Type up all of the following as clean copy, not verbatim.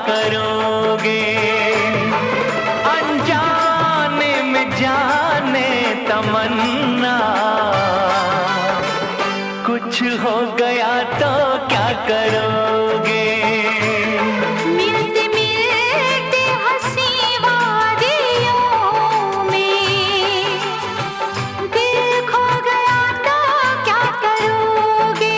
करोगे? अनजाने में जाने तमन्ना, कुछ हो गया तो क्या करोगे? मिलते मिलते हंसी वादियों में दिल खो गया तो क्या करोगे?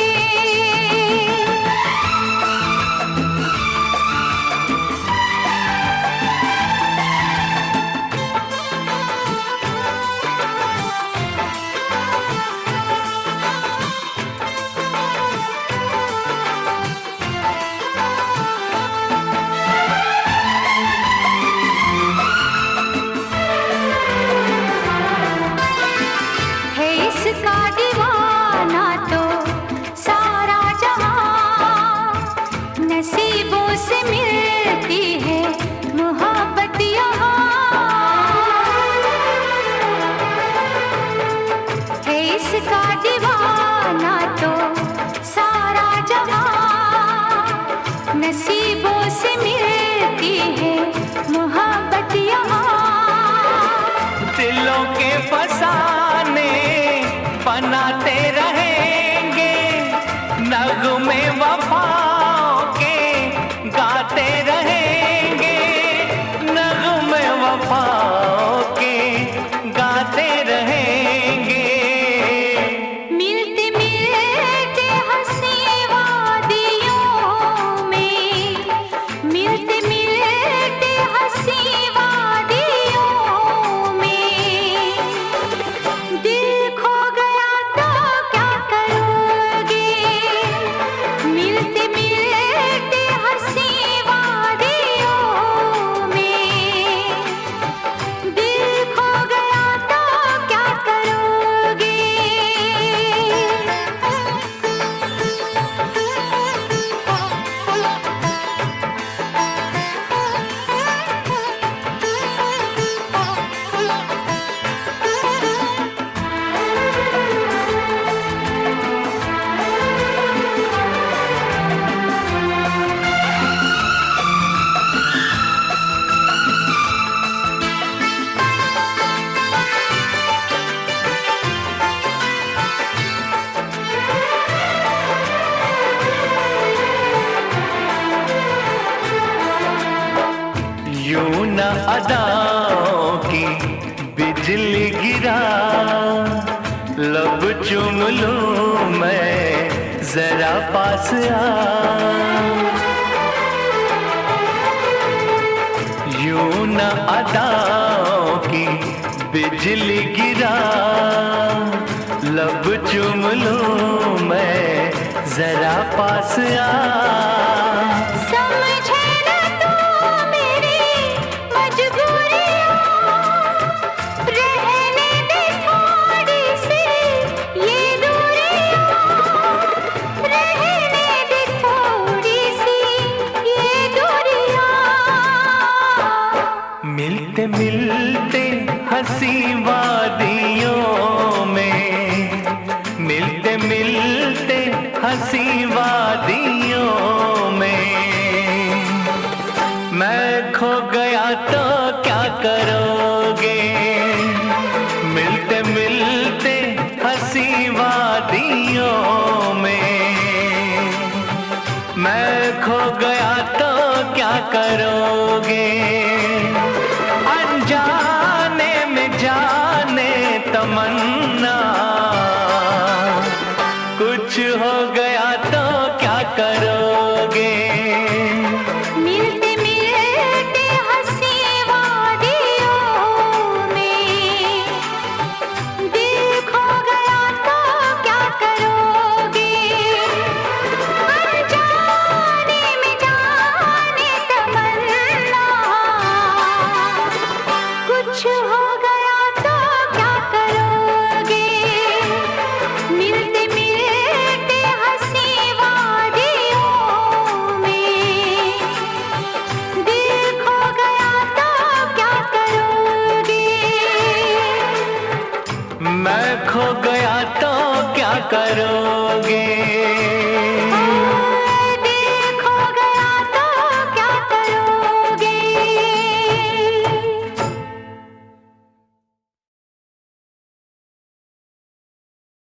इसका दीवाना तो सारा जहां, नसीबों से मिलती है मोहब्बत यहाँ। है इसका दीवाना तो सारा जहां, नसीबों से मिलती है मोहब्बत यहाँ। दिलों के फसाने बनाते रहेंगे, नगमे वफाओं के गाते रहेंगे, नगमे वफाओं के गाते रहेंगे। मिलते मिलते हंसी वादियों में, मिलते मिलते हंसी वादियों में दिल खो गया तो क्या करोगे? मिलते मिलते हंसी वादियों में दिल खो गया तो क्या करोगे? यूं न अदाओं की बिजली गिरा, लब चूम लूं मैं जरा पास आ। यूं न अदाओं की बिजली गिरा, लब चूम लूं मैं जरा पास आ। समझे न तू मेरी मजबूरियाँ, रहने दे थोड़ी सी ये दूरियाँ, रहने दे थोड़ी सी ये दूरियाँ। मिलते मिलते हंसी वादियों में, मिलते मिलते हंसी वादियों में मैं खो गया तो क्या करोगे? मिलते मिलते हंसी वादियों में मैं खो गया तो क्या करोगे? अनजाने में जाने तमन्ना, कुछ हो गया तो क्या करोगे? मिलते मिलते हंसी वादियों में दिल खो गया तो क्या करोगे? अनजाने में जाने तमन्ना, कुछ हो गया तो क्या करोगे? मिलते मिलते हंसी वादियों में दिल खो गया तो क्या करोगे? मैं खो गया तो क्या करोगे?